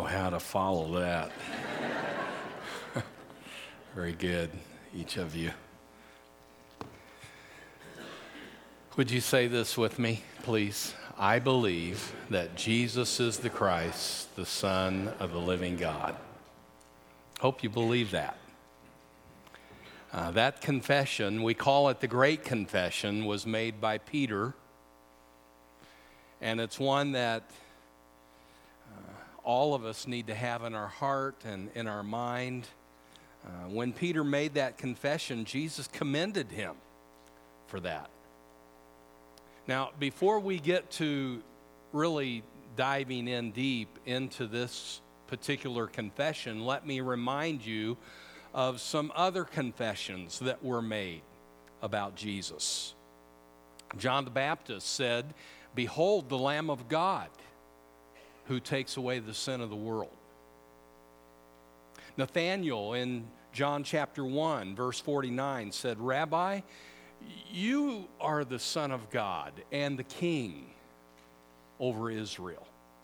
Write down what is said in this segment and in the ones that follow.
how to follow that. Very good, each of you. Would you say this with me, please? I believe that Jesus is the Christ, the Son of the living God. Hope you believe that. That confession, we call it the Great Confession, was made by Peter. And it's one that all of us need to have in our heart and in our mind. When Peter made that confession, Jesus commended him for that. Now, before we get to really diving in deep into this particular confession, let me remind you of some other confessions that were made about Jesus. John the Baptist said, "Behold the Lamb of God who takes away the sin of the world." Nathanael in John chapter 1, verse 49 said, "Rabbi, you are the Son of God and the King over Israel."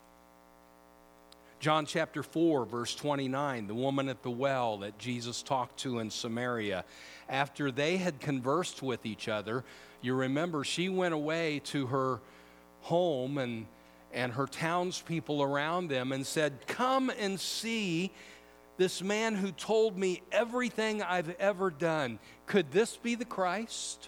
John chapter 4, verse 29, the woman at the well that Jesus talked to in Samaria, after they had conversed with each other, you remember she went away to her home and her townspeople around them and said, "Come and see this man who told me everything I've ever done. Could this be the Christ?"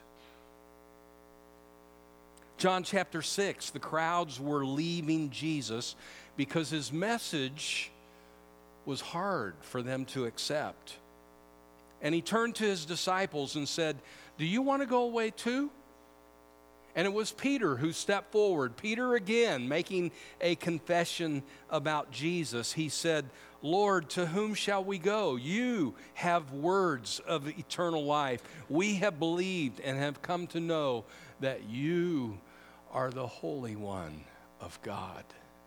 John chapter 6, the crowds were leaving Jesus because his message was hard for them to accept. And he turned to his disciples and said, "Do you want to go away too?" And it was Peter who stepped forward. Peter again making a confession about Jesus. He said, "Lord, to whom shall we go? You have words of eternal life. We have believed and have come to know that you are the Holy One of God."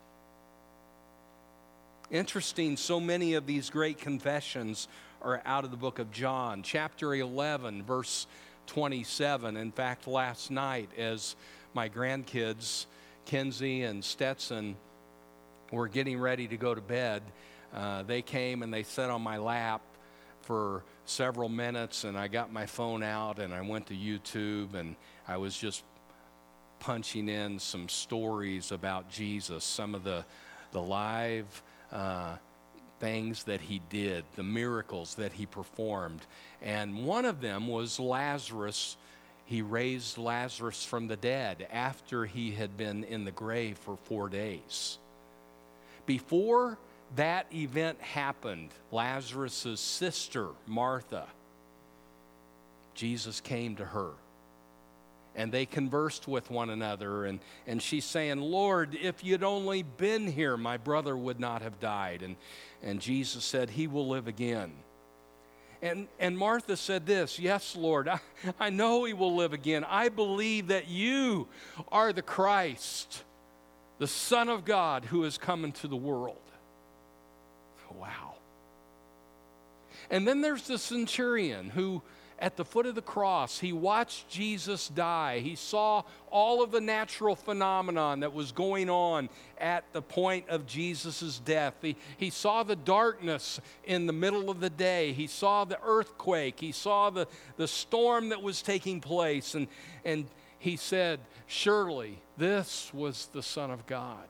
Interesting, so many of these great confessions are out of the book of John. Chapter 11, verse 27. In fact, last night as my grandkids, Kenzie and Stetson, were getting ready to go to bed, they came and they sat on my lap for several minutes, and I got my phone out and I went to YouTube and I was just punching in some stories about Jesus, some of the live things that he did, the miracles that he performed. And one of them was Lazarus. He raised Lazarus from the dead after he had been in the grave for 4 days. Before that event happened, Lazarus' sister, Martha, Jesus came to her. And they conversed with one another, and she's saying, "Lord, if you'd only been here, my brother would not have died." And Jesus said, "He will live again." And Martha said this, "Yes, Lord, I know he will live again. I believe that you are the Christ, the Son of God who has come into the world." Wow. And then there's the centurion who, at the foot of the cross, he watched Jesus die. He saw all of the natural phenomenon that was going on at the point of Jesus' death. He saw the darkness in the middle of the day. He saw the earthquake. He saw the storm that was taking place. And he said, "Surely this was the Son of God."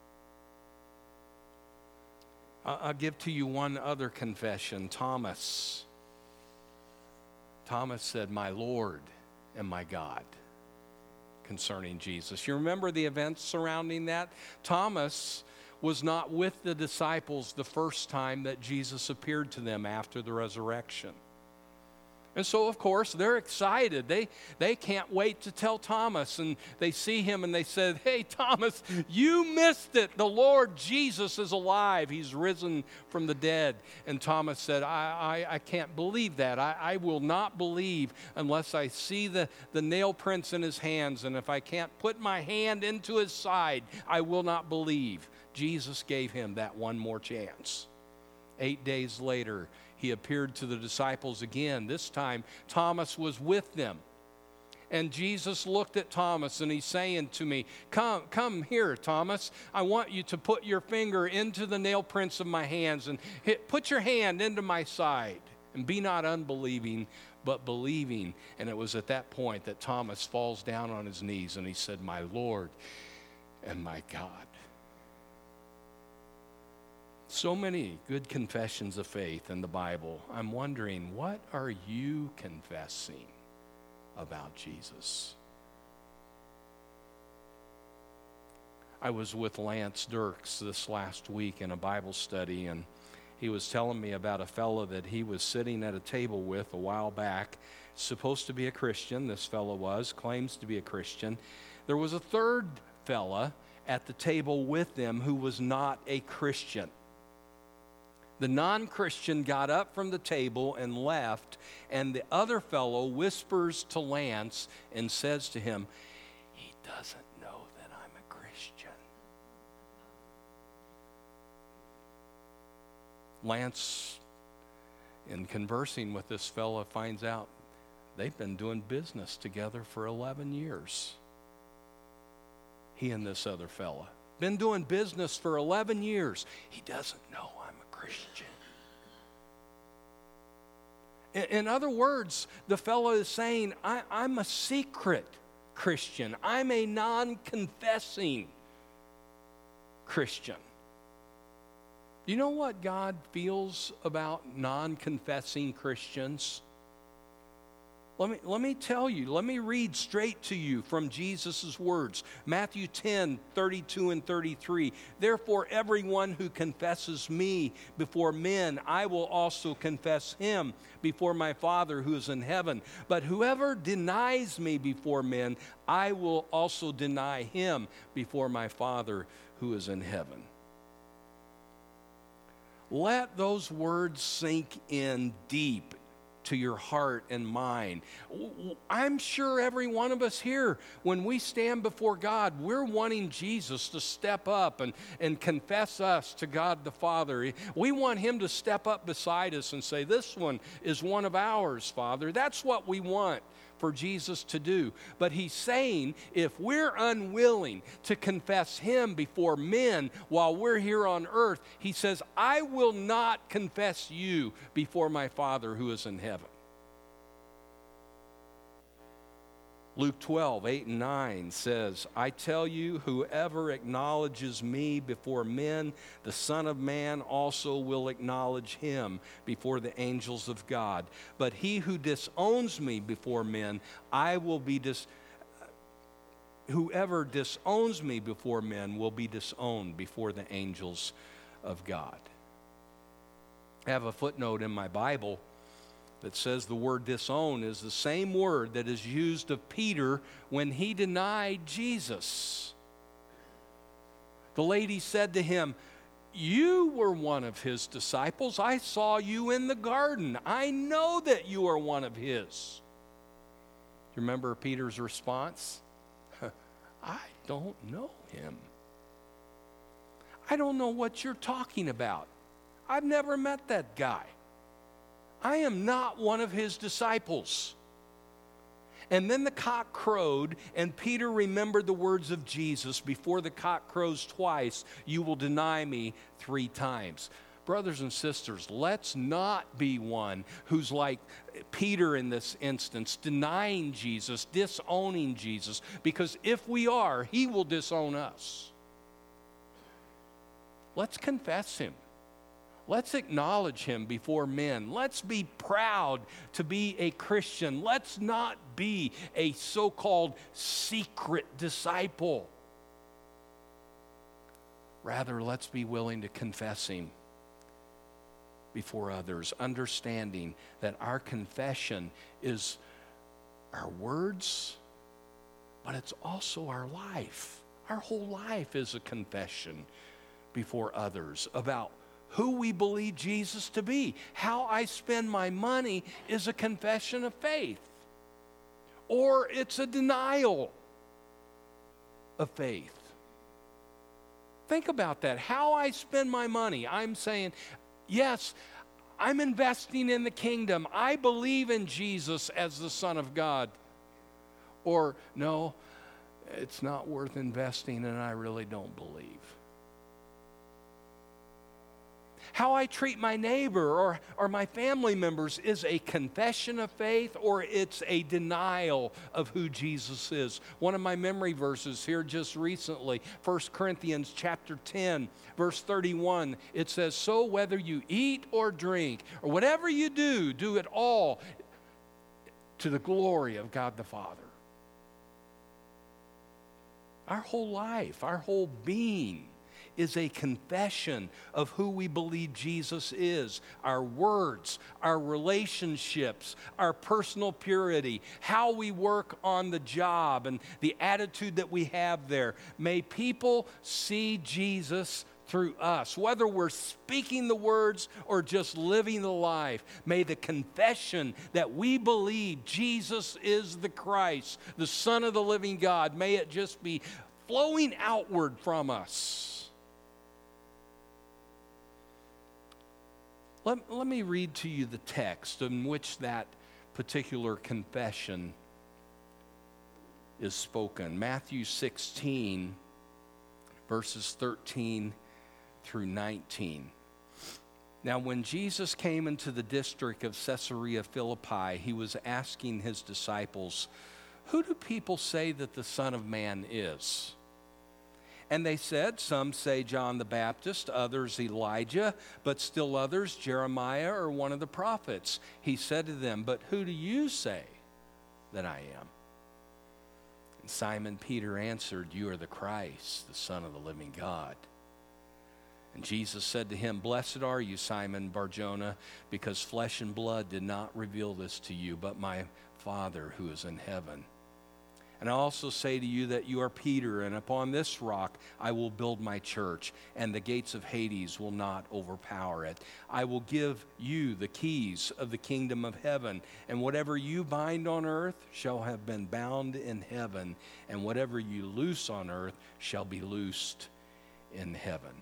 I'll give to you one other confession. Thomas said, "My Lord and my God," concerning Jesus. You remember the events surrounding that? Thomas was not with the disciples the first time that Jesus appeared to them after the resurrection. And so, of course, they're excited. They can't wait to tell Thomas. And they see him and they said, "Hey, Thomas, you missed it. The Lord Jesus is alive. He's risen from the dead." And Thomas said, I can't believe that. I will not believe unless I see the nail prints in his hands. And if I can't put my hand into his side, I will not believe. Jesus gave him that one more chance. 8 days later, he appeared to the disciples again. This time, Thomas was with them. And Jesus looked at Thomas and he's saying to me, come here, Thomas. I want you to put your finger into the nail prints of my hands and put your hand into my side. And be not unbelieving, but believing. And it was at that point that Thomas falls down on his knees and he said, my Lord and my God. So many good confessions of faith in the Bible. I'm wondering, what are you confessing about Jesus? I was with Lance Dirks this last week in a Bible study, and he was telling me about a fellow that he was sitting at a table with a while back, supposed to be a Christian. This fellow claims to be a Christian. There was a third fella at the table with them who was not a Christian. The non-Christian got up from the table and left, and the other fellow whispers to Lance and says to him, he doesn't know that I'm a Christian. Lance, in conversing with this fellow, finds out they've been doing business together for 11 years. He and this other fella. Been doing business for 11 years. He doesn't know I'm a Christian. In other words, the fellow is saying, I'm a secret Christian. I'm a non-confessing Christian. Do you know what God feels about non-confessing Christians? Let me tell you, let me read straight to you from Jesus' words. Matthew 10, 32 and 33. Therefore, everyone who confesses me before men, I will also confess him before my Father who is in heaven. But whoever denies me before men, I will also deny him before my Father who is in heaven. Let those words sink in deep to your heart and mind. I'm sure every one of us here, when we stand before God, we're wanting Jesus to step up and confess us to God the Father. We want him to step up beside us and say, this one is one of ours, Father. That's what we want for Jesus to do. But he's saying, if we're unwilling to confess him before men while we're here on earth, he says, I will not confess you before my Father who is in heaven. Luke 12, 8 and 9 says, I tell you, whoever acknowledges me before men, the Son of Man also will acknowledge him before the angels of God. But he who disowns me before men, whoever disowns me before men will be disowned before the angels of God. I have a footnote in my Bible that says the word disown is the same word that is used of Peter when he denied Jesus. The lady said to him, you were one of his disciples. I saw you in the garden. I know that you are one of his. You remember Peter's response? I don't know him. I don't know what you're talking about. I've never met that guy. I am not one of his disciples. And then the cock crowed, and Peter remembered the words of Jesus, before the cock crows twice, you will deny me 3 times. Brothers and sisters, let's not be one who's like Peter in this instance, denying Jesus, disowning Jesus, because if we are, he will disown us. Let's confess him. Let's acknowledge him before men. Let's be proud to be a Christian. Let's not be a so-called secret disciple. Rather, let's be willing to confess him before others, understanding that our confession is our words, but it's also our life. Our whole life is a confession before others about who we believe Jesus to be. How I spend my money is a confession of faith, or it's a denial of faith. Think about that. How I spend my money, I'm saying, yes, I'm investing in the kingdom. I believe in Jesus as the Son of God. Or, no, it's not worth investing and I really don't believe. How I treat my neighbor or my family members is a confession of faith, or it's a denial of who Jesus is. One of my memory verses here just recently, 1 Corinthians chapter 10, verse 31, it says, so whether you eat or drink or whatever you do, do it all to the glory of God the Father. Our whole life, our whole being is a confession of who we believe Jesus is. Our words, our relationships, our personal purity, how we work on the job, and the attitude that we have there. May people see Jesus through us, whether we're speaking the words or just living the life. May the confession that we believe Jesus is the Christ, the Son of the living God, may it just be flowing outward from us. Let me read to you the text in which that particular confession is spoken. Matthew 16, verses 13 through 19. Now, when Jesus came into the district of Caesarea Philippi, he was asking his disciples, who do people say that the Son of Man is? And they said, some say John the Baptist, others Elijah, but still others Jeremiah or one of the prophets. He said to them, but who do you say that I am? And Simon Peter answered, you are the Christ, the Son of the living God. And Jesus said to him, blessed are you, Simon Bar-Jonah, because flesh and blood did not reveal this to you, but my Father who is in heaven. And I also say to you that you are Peter, and upon this rock I will build my church, and the gates of Hades will not overpower it. I will give you the keys of the kingdom of heaven, and whatever you bind on earth shall have been bound in heaven, and whatever you loose on earth shall be loosed in heaven.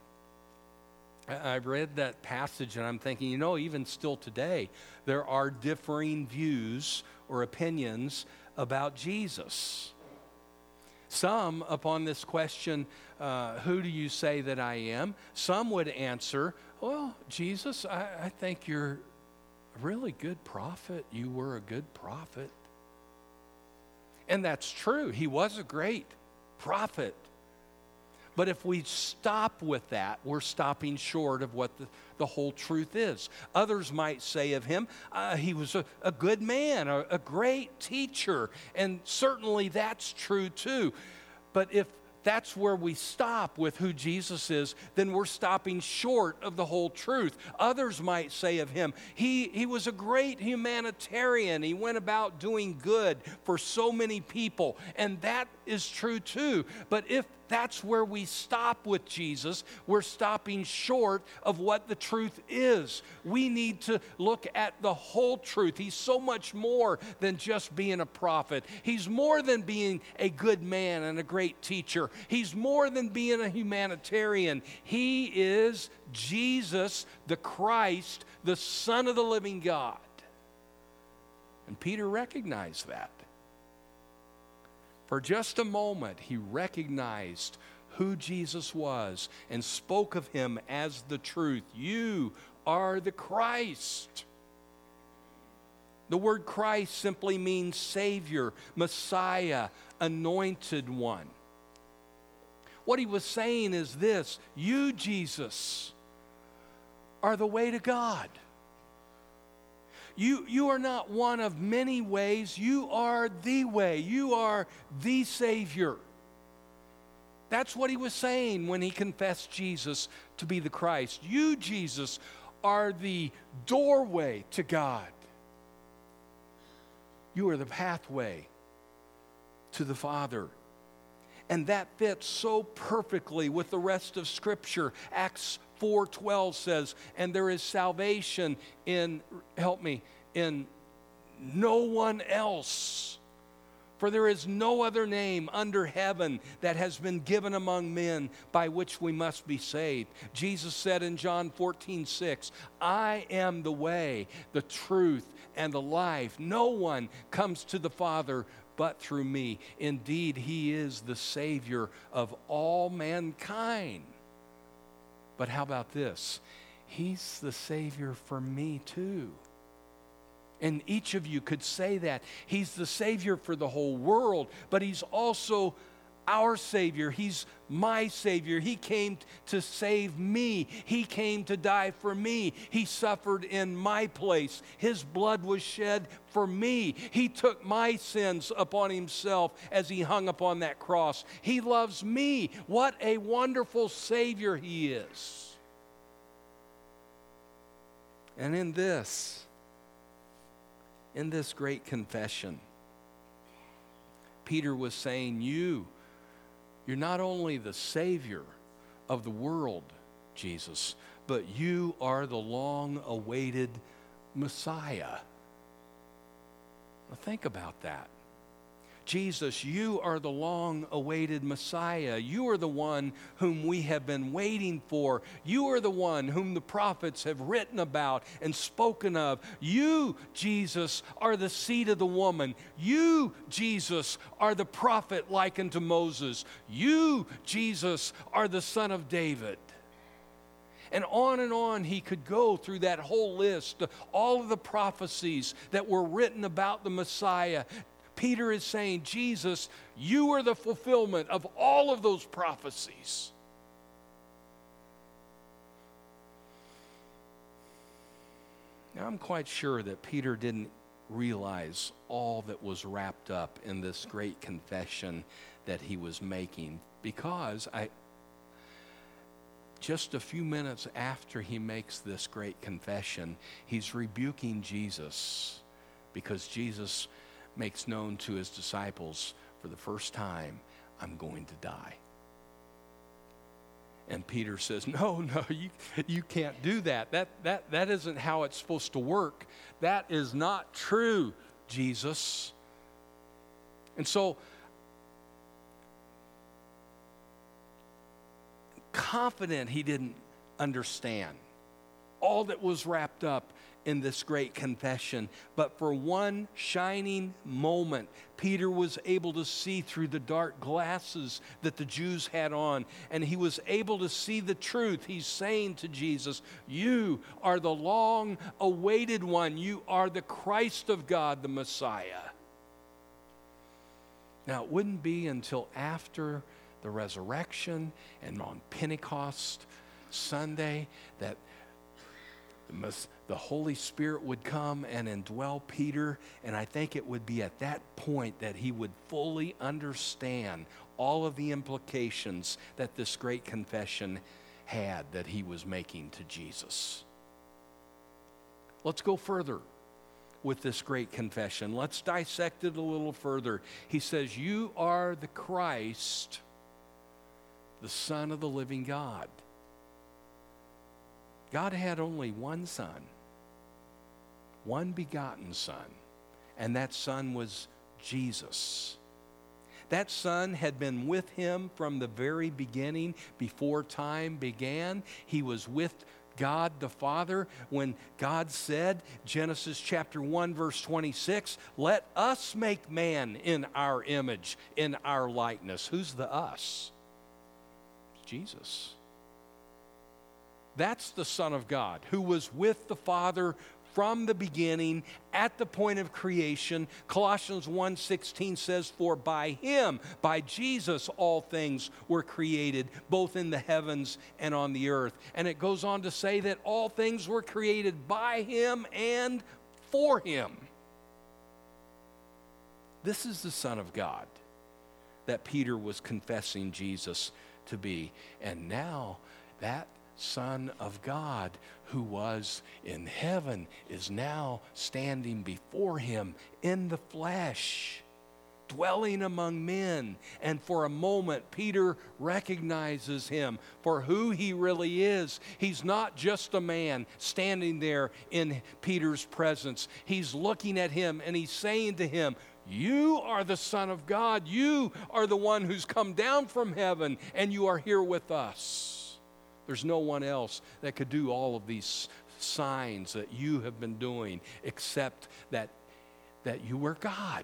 I read that passage and I'm thinking, even still today, there are differing views or opinions about Jesus. Some, upon this question, who do you say that I am? Some would answer, well, Jesus, I think you're a really good prophet. You were a good prophet. And that's true. He was a great prophet. But if we stop with that, we're stopping short of what the whole truth is. Others might say of him, he was a good man, a great teacher, and certainly that's true too. But if that's where we stop with who Jesus is, then we're stopping short of the whole truth. Others might say of him, he was a great humanitarian. He went about doing good for so many people, and that is true too. But if that's where we stop with Jesus, we're stopping short of what the truth is. We need to look at the whole truth. He's so much more than just being a prophet. He's more than being a good man and a great teacher. He's more than being a humanitarian. He is Jesus, the Christ, the Son of the living God. And Peter recognized that. For just a moment, he recognized who Jesus was and spoke of him as the truth. You are the Christ. The word Christ simply means Savior, Messiah, Anointed One. What he was saying is this: you, Jesus, are the way to God. You are not one of many ways. You are the way. You are the Savior. That's what he was saying when he confessed Jesus to be the Christ. You, Jesus, are the doorway to God. You are the pathway to the Father. And that fits so perfectly with the rest of Scripture. Acts 4:12 says, and there is salvation in no one else. For there is no other name under heaven that has been given among men by which we must be saved. Jesus said in John 14:6, I am the way, the truth, and the life. No one comes to the Father but through me. Indeed, he is the Savior of all mankind. But how about this? He's the Savior for me too. And each of you could say that. He's the Savior for the whole world, but he's also our Savior. He's my Savior. He came to save me. He came to die for me. He suffered in my place. His blood was shed for me. He took my sins upon himself as he hung upon that cross. He loves me. What a wonderful Savior he is. And in this great confession, Peter was saying, you're not only the Savior of the world, Jesus, but you are the long-awaited Messiah. Now think about that. Jesus, you are the long-awaited Messiah. You are the one whom we have been waiting for. You are the one whom the prophets have written about and spoken of. You, Jesus, are the seed of the woman. You, Jesus, are the prophet like unto Moses. You, Jesus, are the son of David. And on he could go through that whole list, all of the prophecies that were written about the Messiah. Peter is saying, Jesus, you are the fulfillment of all of those prophecies. Now, I'm quite sure that Peter didn't realize all that was wrapped up in this great confession that he was making, because just a few minutes after he makes this great confession, he's rebuking Jesus, because Jesus makes known to his disciples for the first time, I'm going to die. And Peter says, no, you can't do that. That isn't how it's supposed to work. That is not true, Jesus. And so, confident he didn't understand all that was wrapped up in this great confession. But for one shining moment, Peter was able to see through the dark glasses that the Jews had on, and he was able to see the truth. He's saying to Jesus, you are the long-awaited one. You are the Christ of God, the Messiah. Now, it wouldn't be until after the resurrection and on Pentecost Sunday that the Holy Spirit would come and indwell Peter, and I think it would be at that point that he would fully understand all of the implications that this great confession had that he was making to Jesus. Let's go further with this great confession. Let's dissect it a little further. He says, you are the Christ, the Son of the living God. God had only one Son, one begotten Son, and that Son was Jesus. That Son had been with him from the very beginning, before time began. He was with God the Father when God said, Genesis chapter 1, verse 26, let us make man in our image, in our likeness. Who's the us? Jesus. That's the Son of God who was with the Father from the beginning at the point of creation. Colossians 1:16 says, for by him, by Jesus, all things were created, both in the heavens and on the earth. And it goes on to say that all things were created by him and for him. This is the Son of God that Peter was confessing Jesus to be. And now that Son of God who was in heaven is now standing before him in the flesh, dwelling among men. And for a moment, Peter recognizes him for who he really is. He's not just a man standing there in Peter's presence. He's looking at him and he's saying to him, you are the Son of God. You are the one who's come down from heaven, and you are here with us. There's no one else that could do all of these signs that you have been doing except that you were God,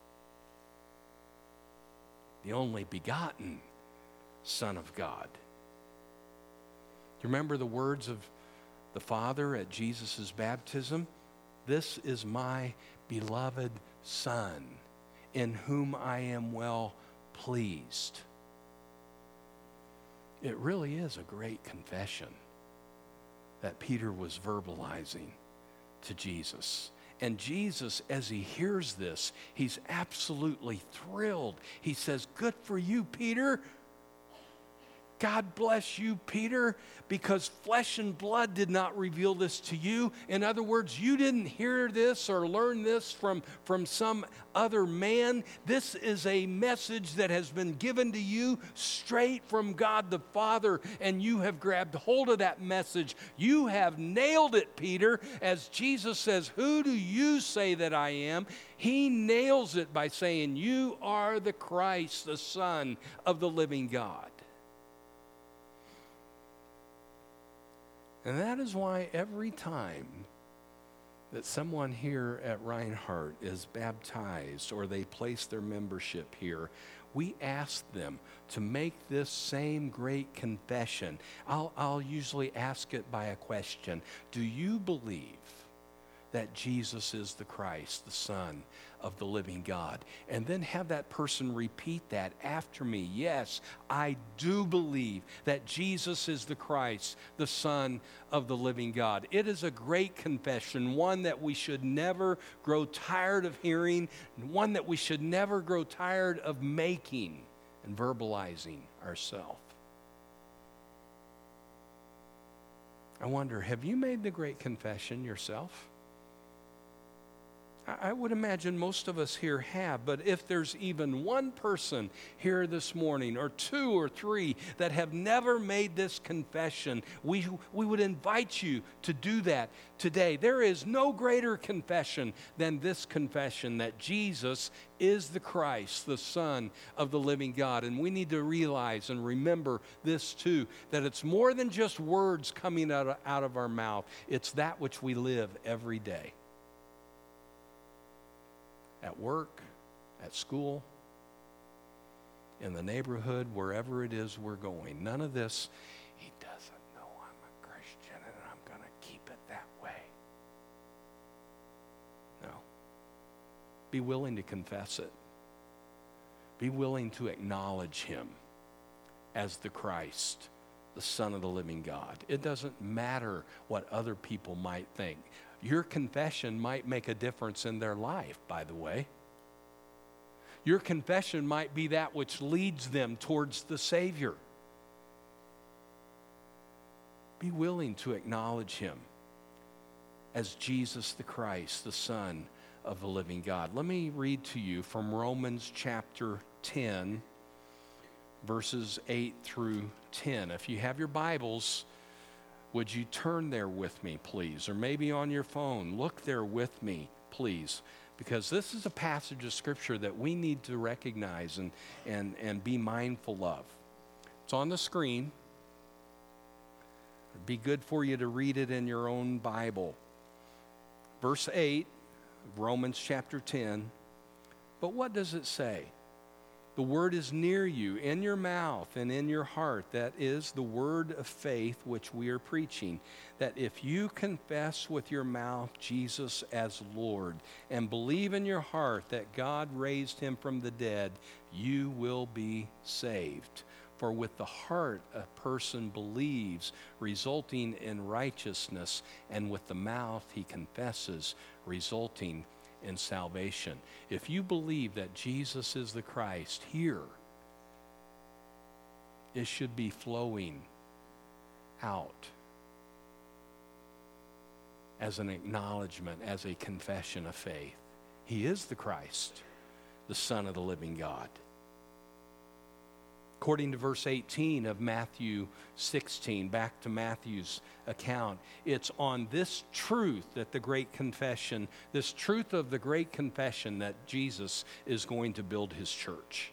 the only begotten Son of God. You remember the words of the Father at Jesus' baptism? This is my beloved Son, in whom I am well pleased. It really is a great confession that Peter was verbalizing to Jesus. And Jesus, as he hears this, he's absolutely thrilled. He says, "Good for you, Peter. God bless you, Peter, because flesh and blood did not reveal this to you." In other words, you didn't hear this or learn this from some other man. This is a message that has been given to you straight from God the Father, and you have grabbed hold of that message. You have nailed it, Peter. As Jesus says, "Who do you say that I am?" He nails it by saying, "You are the Christ, the Son of the living God." And that is why every time that someone here at Reinhardt is baptized or they place their membership here, we ask them to make this same great confession. I'll usually ask it by a question. Do you believe that Jesus is the Christ, the Son of the living God? And then have that person repeat that after me. Yes, I do believe that Jesus is the Christ, the Son of the living God. It is a great confession, one that we should never grow tired of hearing, one that we should never grow tired of making and verbalizing ourselves. I wonder, have you made the great confession yourself? I would imagine most of us here have, but if there's even one person here this morning, or two or three, that have never made this confession, we would invite you to do that today. There is no greater confession than this confession that Jesus is the Christ, the Son of the living God. And we need to realize and remember this too, that it's more than just words coming out of our mouth. It's that which we live every day. At work, at school, in the neighborhood, wherever it is we're going. None of this, he doesn't know I'm a Christian and I'm going to keep it that way. No. Be willing to confess it. Be willing to acknowledge him as the Christ, the Son of the living God. It doesn't matter what other people might think. Your confession might make a difference in their life, by the way. Your confession might be that which leads them towards the Savior. Be willing to acknowledge him as Jesus the Christ, the Son of the living God. Let me read to you from Romans chapter 10, verses 8 through 10. If you have your Bibles, would you turn there with me, please? Or maybe on your phone, look there with me, please. Because this is a passage of Scripture that we need to recognize and be mindful of. It's on the screen. It'd be good for you to read it in your own Bible. Verse 8, Romans chapter 10. But what does it say? The word is near you, in your mouth and in your heart. That is the word of faith which we are preaching. That if you confess with your mouth Jesus as Lord and believe in your heart that God raised him from the dead, you will be saved. For with the heart a person believes, resulting in righteousness, and with the mouth he confesses, resulting in salvation. If you believe that Jesus is the Christ, here, it should be flowing out as an acknowledgement, as a confession of faith. He is the Christ, the Son of the living God. According to verse 18 of Matthew 16, back to Matthew's account, it's on this truth that the great confession, this truth of the great confession, that Jesus is going to build his church.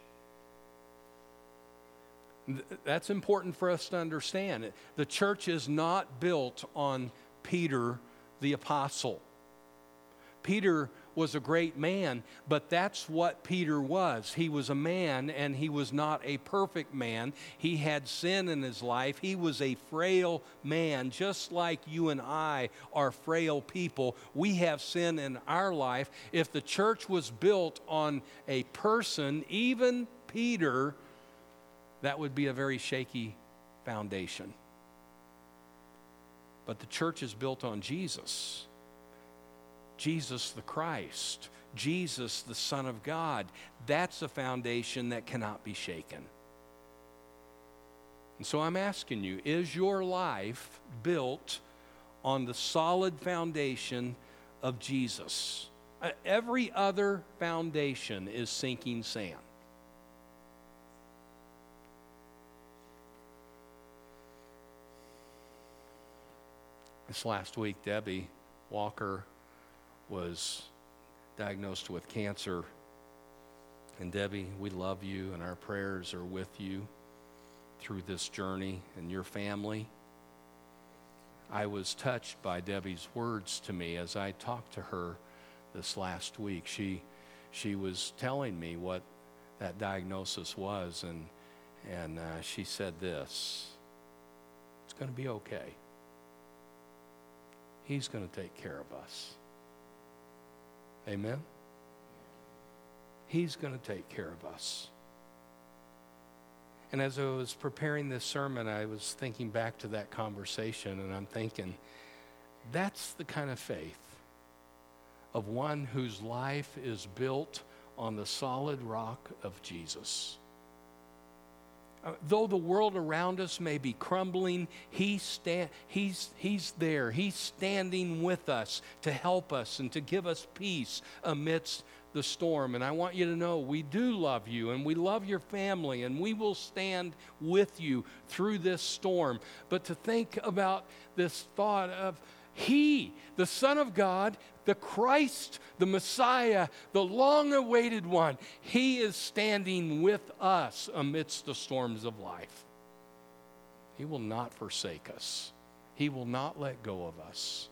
That's important for us to understand. The church is not built on Peter the apostle. Peter was a great man, but that's what Peter was. He was a man, and he was not a perfect man. He had sin in his life. He was a frail man, just like you and I are frail people. We have sin in our life. If the church was built on a person, even Peter, that would be a very shaky foundation. But the church is built on Jesus. Jesus the Christ, Jesus the Son of God. That's a foundation that cannot be shaken. And so I'm asking you, is your life built on the solid foundation of Jesus? Every other foundation is sinking sand. This last week, Debbie Walker was diagnosed with cancer. And Debbie, we love you, and our prayers are with you through this journey and your family. I was touched by Debbie's words to me as I talked to her this last week. She was telling me what that diagnosis was, and she said this: it's going to be okay. He's going to take care of us. Amen? He's going to take care of us. And as I was preparing this sermon, I was thinking back to that conversation, and I'm thinking, that's the kind of faith of one whose life is built on the solid rock of Jesus. Though the world around us may be crumbling, he's there. He's standing with us to help us and to give us peace amidst the storm. And I want you to know we do love you, and we love your family, and we will stand with you through this storm. But to think about this thought of He, the Son of God, the Christ, the Messiah, the long-awaited one, He is standing with us amidst the storms of life. He will not forsake us. He will not let go of us.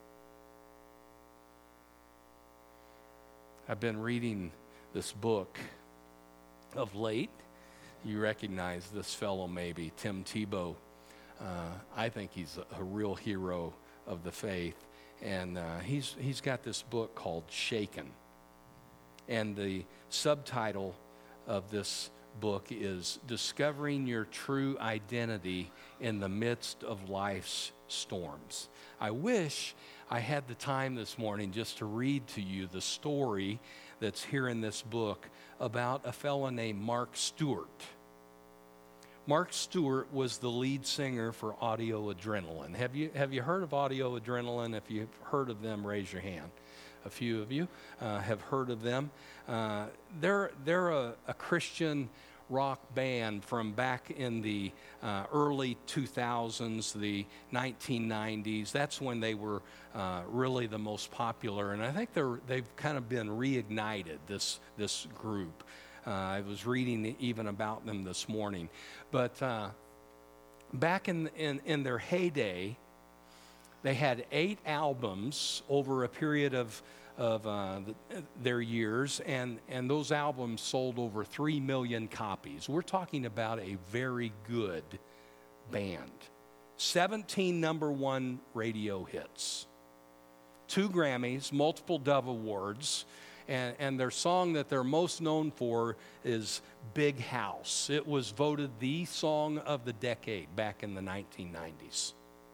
I've been reading this book of late. You recognize this fellow maybe, Tim Tebow. I think he's a real hero of the faith. And he's got this book called Shaken. And the subtitle of this book is Discovering Your True Identity in the Midst of Life's Storms. I wish I had the time this morning just to read to you the story that's here in this book about a fellow named Mark Stewart. Mark Stewart was the lead singer for Audio Adrenaline. Have you heard of Audio Adrenaline? If you've heard of them, raise your hand. A few of you have heard of them. They're a Christian rock band from back in the early 2000s, the 1990s. That's when they were really the most popular, and I think they've kind of been reignited, this group. I was reading even about them this morning. But back in their heyday, they had 8 albums over a period of their years, and those albums sold over 3 million copies. We're talking about a very good band. 17 number 1 radio hits, 2 Grammys, multiple Dove Awards. And their song that they're most known for is Big House. It was voted the song of the decade back in the 1990s.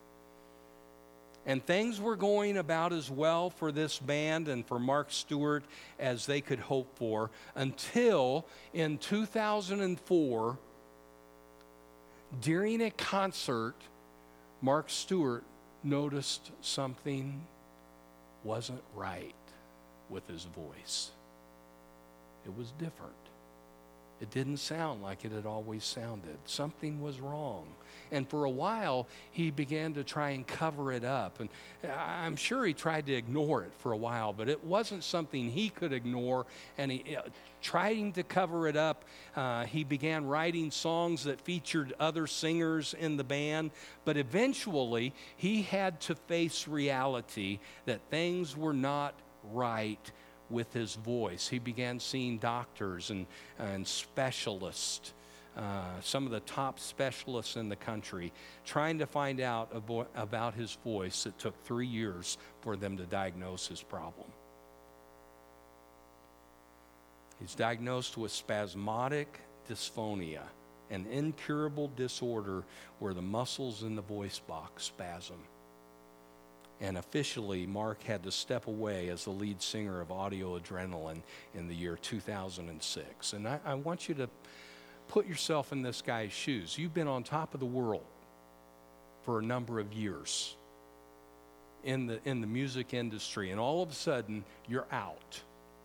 And things were going about as well for this band and for Mark Stewart as they could hope for, until in 2004, during a concert, Mark Stewart noticed something wasn't right with his voice. It was different. It didn't sound like it had always sounded. Something was wrong. And for a while, he began to try and cover it up. And I'm sure he tried to ignore it for a while, but it wasn't something he could ignore. And he, trying to cover it up, he began writing songs that featured other singers in the band. But eventually, he had to face reality that things were not right with his voice. He began seeing doctors and specialists, some of the top specialists in the country, trying to find out about his voice. It took 3 years for them to diagnose his problem. He's diagnosed with spasmodic dysphonia, an incurable disorder where the muscles in the voice box spasm. And officially, Mark had to step away as the lead singer of Audio Adrenaline in the year 2006. And I want you to put yourself in this guy's shoes. You've been on top of the world for a number of years in the music industry, and all of a sudden, you're out.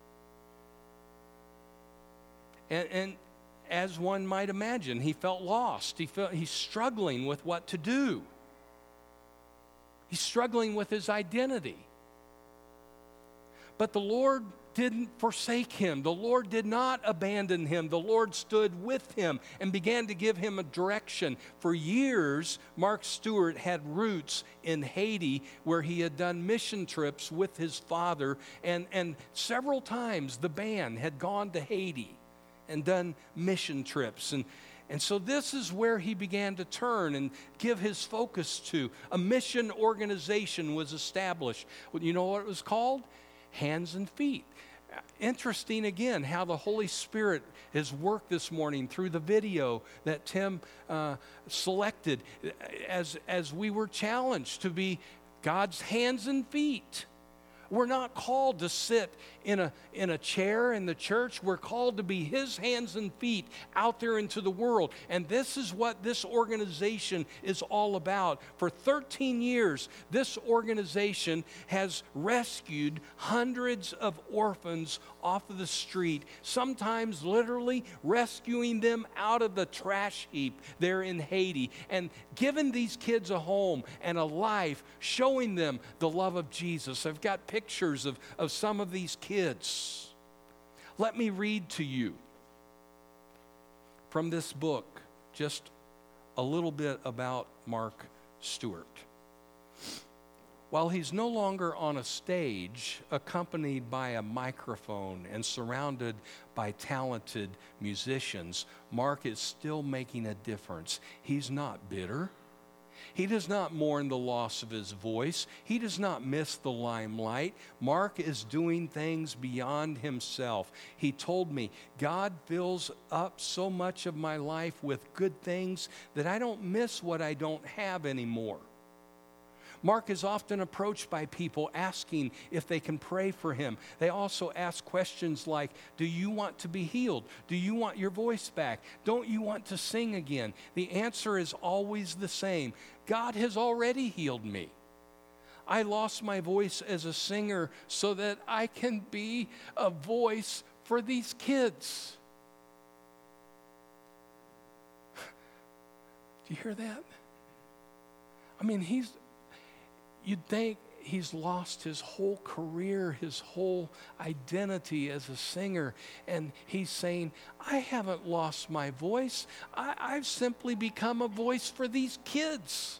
And as one might imagine, he felt lost. He's struggling with what to do. He's struggling with his identity. But the Lord didn't forsake him. The Lord did not abandon him. The Lord stood with him and began to give him a direction. For years, Mark Stewart had roots in Haiti, where he had done mission trips with his father. And several times the band had gone to Haiti and done mission trips. And so this is where he began to turn and give his focus to. A mission organization was established. You know what it was called? Hands and Feet. Interesting again how the Holy Spirit has worked this morning through the video that Tim selected as we were challenged to be God's hands and feet. We're not called to sit in a chair in the church. We're called to be His hands and feet out there into the world. And this is what this organization is all about. For 13 years, this organization has rescued hundreds of orphans off of the street, sometimes literally rescuing them out of the trash heap there in Haiti, and giving these kids a home and a life, showing them the love of Jesus. I've got pictures of some of these kids. Let me read to you from this book just a little bit about Mark Stewart. While he's no longer on a stage accompanied by a microphone and surrounded by talented musicians, Mark is still making a difference. He's not bitter. He does not mourn the loss of his voice. He does not miss the limelight. Mark is doing things beyond himself. He told me, God fills up so much of my life with good things that I don't miss what I don't have anymore. Mark is often approached by people asking if they can pray for him. They also ask questions like, do you want to be healed? Do you want your voice back? Don't you want to sing again? The answer is always the same. God has already healed me. I lost my voice as a singer so that I can be a voice for these kids. Do you hear that? I mean, you'd think he's lost his whole career, his whole identity as a singer. And he's saying, I haven't lost my voice. I've simply become a voice for these kids.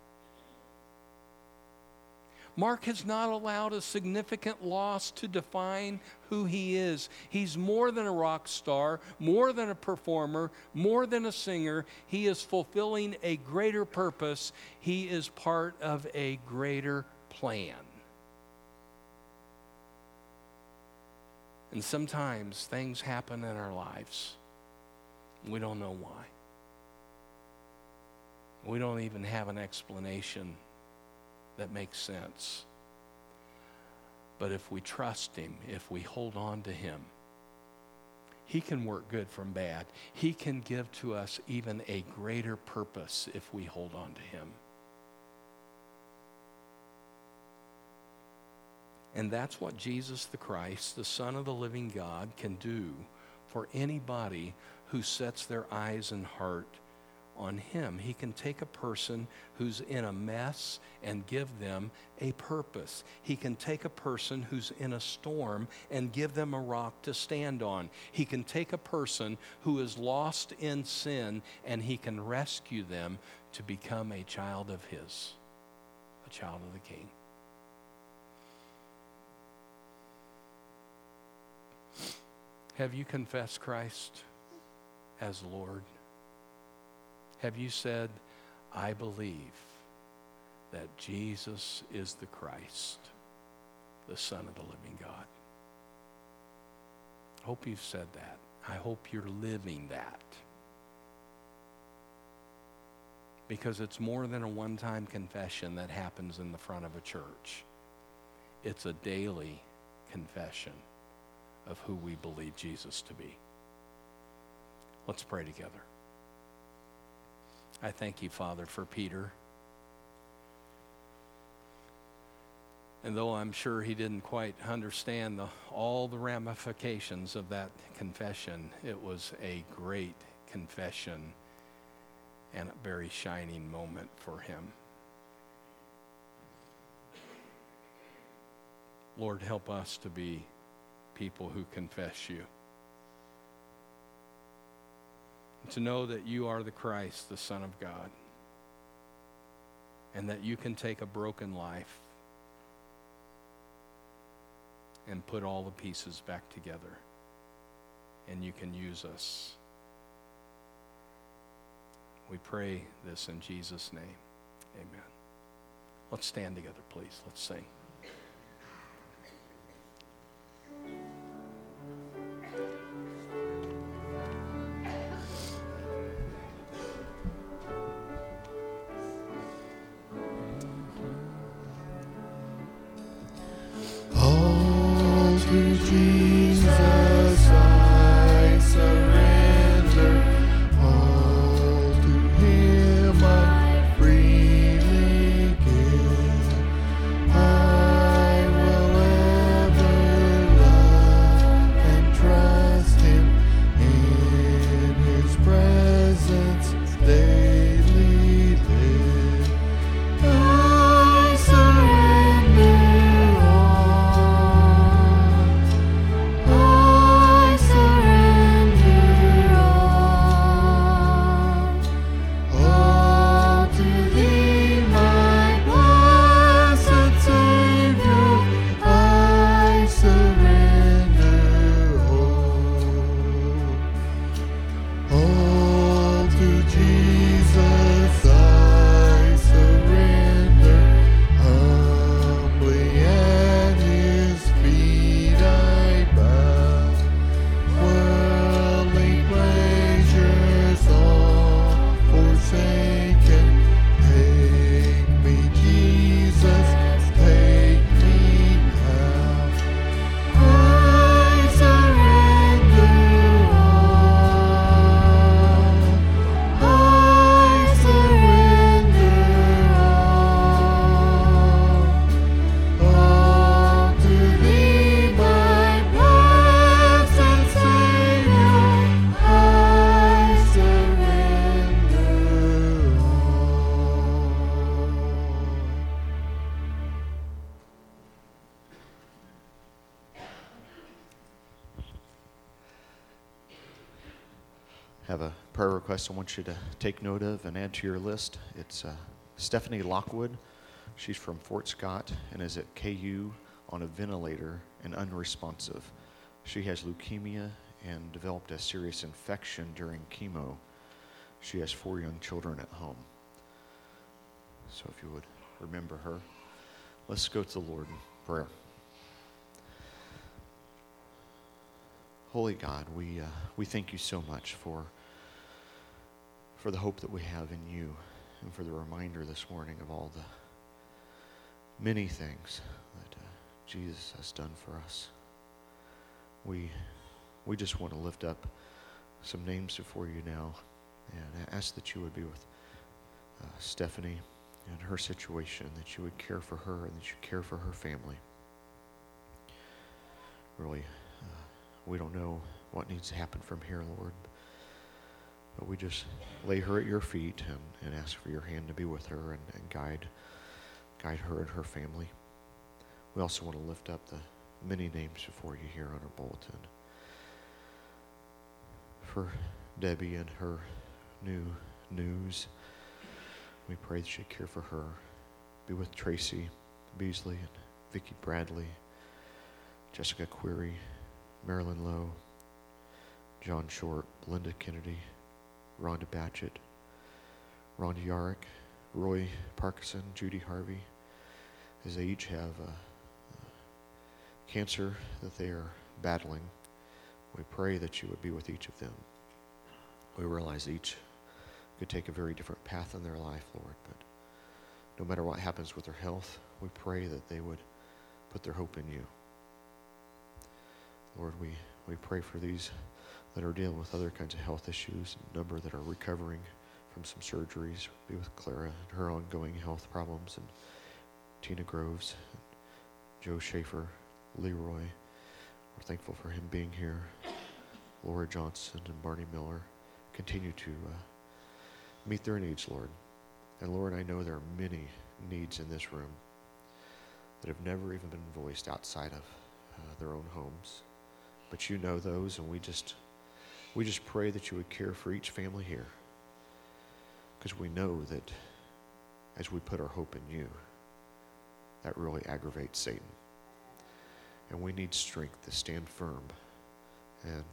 Mark has not allowed a significant loss to define who he is. He's more than a rock star, more than a performer, more than a singer. He is fulfilling a greater purpose. He is part of a greater plan. And sometimes things happen in our lives. We don't know why. We don't even have an explanation that makes sense. But if we trust Him, if we hold on to Him, He can work good from bad. He can give to us even a greater purpose if we hold on to Him. And that's what Jesus the Christ, the Son of the living God, can do for anybody who sets their eyes and heart on him. He can take a person who's in a mess and give them a purpose. He can take a person who's in a storm and give them a rock to stand on. He can take a person who is lost in sin and he can rescue them to become a child of his, a child of the King. Have you confessed Christ as Lord? Have you said, I believe that Jesus is the Christ, the Son of the living God? I hope you've said that. I hope you're living that. Because it's more than a one-time confession that happens in the front of a church. It's a daily confession of who we believe Jesus to be. Let's pray together. I thank you, Father, for Peter. And though I'm sure he didn't quite understand all the ramifications of that confession, it was a great confession and a very shining moment for him. Lord, help us to be people who confess you. To know that you are the Christ, the Son of God, and that you can take a broken life and put all the pieces back together, and you can use us. We pray this in Jesus' name. Amen. Let's stand together, please. Let's sing. Have a prayer request I want you to take note of and add to your list. It's Stephanie Lockwood. She's from Fort Scott and is at KU on a ventilator and unresponsive. She has leukemia and developed a serious infection during chemo. She has 4 young children at home. So if you would remember her, let's go to the Lord in prayer. Holy God, we thank you so much for the hope that we have in you and for the reminder this morning of all the many things that Jesus has done for us. We just want to lift up some names before you now and ask that you would be with Stephanie and her situation, that you would care for her and that you care for her family. Really, we don't know what needs to happen from here, Lord. But we just lay her at your feet and ask for your hand to be with her and guide her and her family. We also want to lift up the many names before you here on our bulletin. For Debbie and her new news, we pray that you care for her. Be with Tracy Beasley and Vicki Bradley, Jessica Query, Marilyn Lowe, John Short, Linda Kennedy, Rhonda Batchett, Rhonda Yarrick, Roy Parkinson, Judy Harvey, as they each have cancer that they are battling. We pray that you would be with each of them. We realize each could take a very different path in their life, Lord, but no matter what happens with their health, we pray that they would put their hope in you. Lord, we pray for these that are dealing with other kinds of health issues, a number that are recovering from some surgeries. Be with Clara and her ongoing health problems, and Tina Groves, and Joe Schaefer, Leroy. We're thankful for him being here. Laura Johnson and Barney Miller. Continue to meet their needs, Lord. And Lord, I know there are many needs in this room that have never even been voiced outside of their own homes. But you know those, and we just pray that you would care for each family here. Because we know that as we put our hope in you, that really aggravates Satan. And we need strength to stand firm. And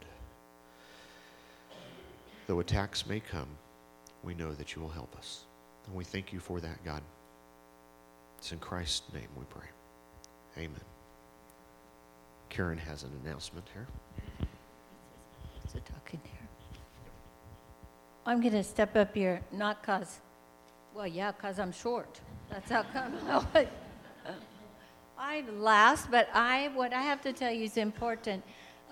though attacks may come, we know that you will help us. And we thank you for that, God. It's in Christ's name we pray. Amen. Karen has an announcement here. So talking here. I'm going to step up here, not because, well, yeah, because I'm short. That's how come. I'm last, but what I have to tell you is important.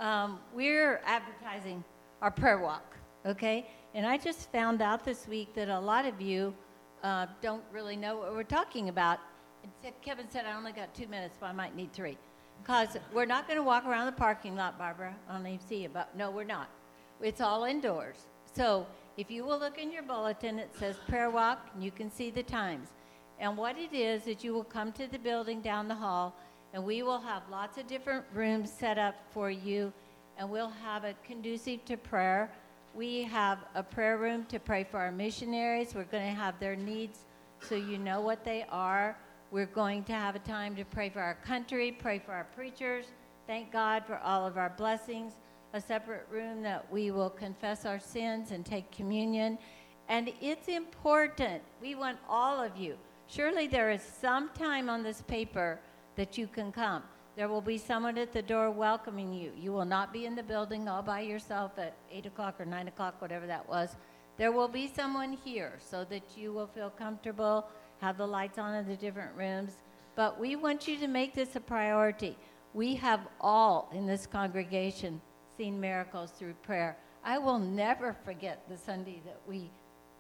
We're advertising our prayer walk, okay? And I just found out this week that a lot of you don't really know what we're talking about. And Kevin said I only got 2 minutes, but I might need 3. Because we're not going to walk around the parking lot, Barbara. I don't even see you, but no, we're not. It's all indoors. So if you will look in your bulletin, it says prayer walk, and you can see the times. And what it is you will come to the building down the hall, and we will have lots of different rooms set up for you, and we'll have it conducive to prayer. We have a prayer room to pray for our missionaries. We're going to have their needs so you know what they are. We're going to have a time to pray for our country, pray for our preachers. Thank God for all of our blessings. A separate room that we will confess our sins and take communion. And it's important. We want all of you. Surely there is some time on this paper that you can come. There will be someone at the door welcoming you. You will not be in the building all by yourself at 8 o'clock or 9 o'clock, whatever that was. There will be someone here so that you will feel comfortable, have the lights on in the different rooms. But we want you to make this a priority. We have all in this congregation seen miracles through prayer. I will never forget the Sunday that we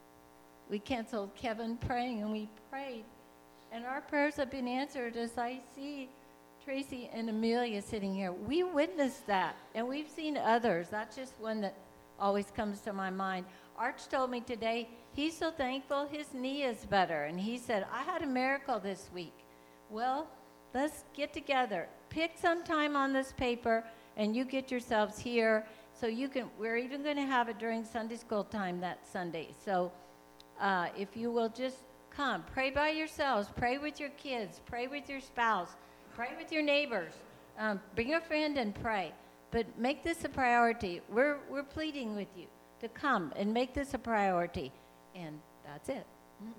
canceled Kevin praying, and we prayed. And our prayers have been answered as I see Tracy and Amelia sitting here. We witnessed that, and we've seen others. That's just one that always comes to my mind. Arch told me today he's so thankful his knee is better. And he said, I had a miracle this week. Well, let's get together. Pick some time on this paper, and you get yourselves here. So we're even going to have it during Sunday school time that Sunday. So if you will just come, pray by yourselves, pray with your kids, pray with your spouse, pray with your neighbors, bring a friend and pray. But make this a priority. We're pleading with you to come and make this a priority. And that's it.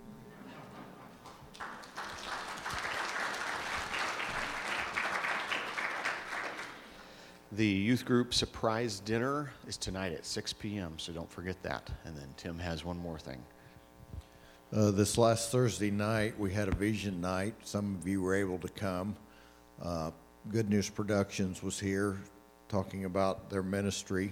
The youth group surprise dinner is tonight at 6 p.m., so don't forget that. And then Tim has one more thing. This last Thursday night, we had a vision night. Some of you were able to come. Good News Productions was here talking about their ministry.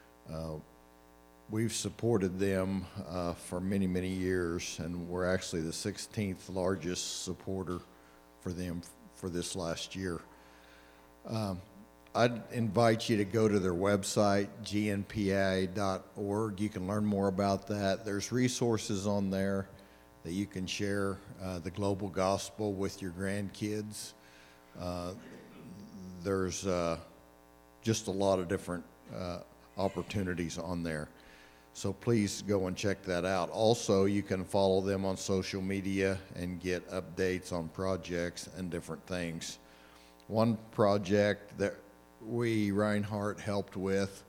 We've supported them for many, many years, and we're actually the 16th largest supporter for them for this last year. I'd invite you to go to their website, gnpa.org. You can learn more about that. There's resources on there that you can share the global gospel with your grandkids. There's just a lot of different opportunities on there. So please go and check that out. Also, you can follow them on social media and get updates on projects and different things. One project that we, Reinhardt, helped with